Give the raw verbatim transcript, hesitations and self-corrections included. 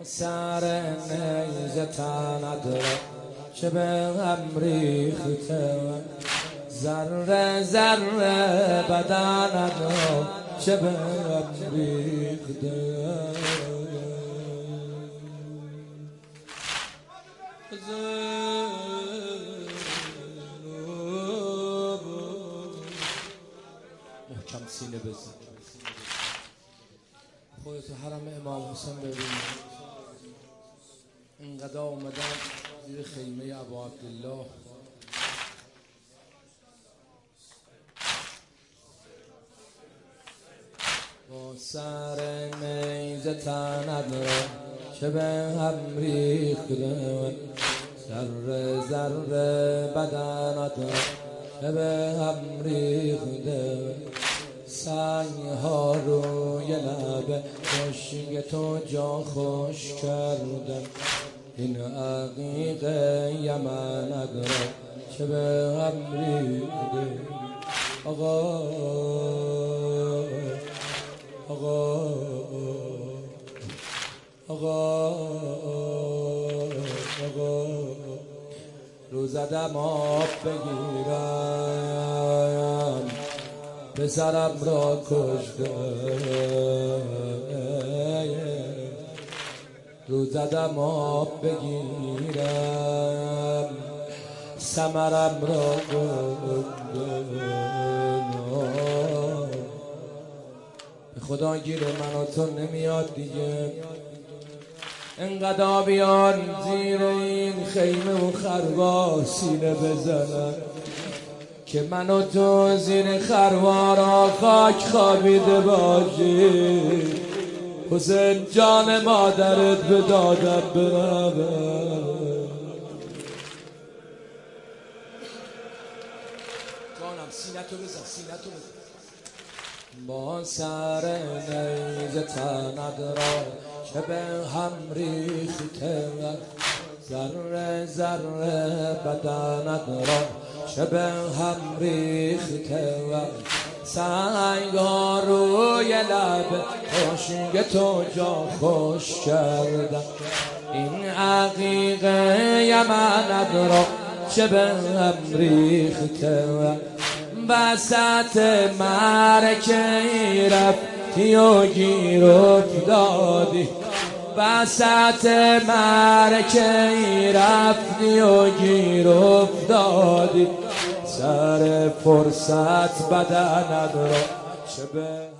سر نیزه تند را چه به هم ریخته، ذره ذره بدنت را چه به هم ریخته. محکم سینه بزن، خودت حرم امام حسین ببین. اینقدر آمدن زیر خیمه ابا عبدالله، با سر نیزه تند را چه به هم ریخته، ذره ذره بدنت را چه به هم ریخته. سنگ ها روی لب خشک تو جا خوش کردن، این عقیق یمنت را چه به هم ریخته. آقا آقا آقا آقا رو زدم آب بگیرم، پسرم را کشته. رو زدم آب بگیرم، ثمرم را کشته. به خدا گیر من و تو نمیاد دیگه. انقدر بیان زیر این خیمه و خروار سینه بزنن که من و تو زیر خروارا خاک خوابیده باشی. حسین جان مادرت به دادم برمه. جانم سینه تو بزن، سینه تو بزن. با سر نیزه تند را چه به هم ریخته، ذره ذره بدنت را چه به هم ریخته. سنگ ها روی لب خشک تو جا خوش کردن، این عقیق یمنت را چه به هم ریخته. وسط معرکه رفتی و گیر افتادی، وسط معرکه رفتی و گیر افتادی. سر فرصت بدنت را چه به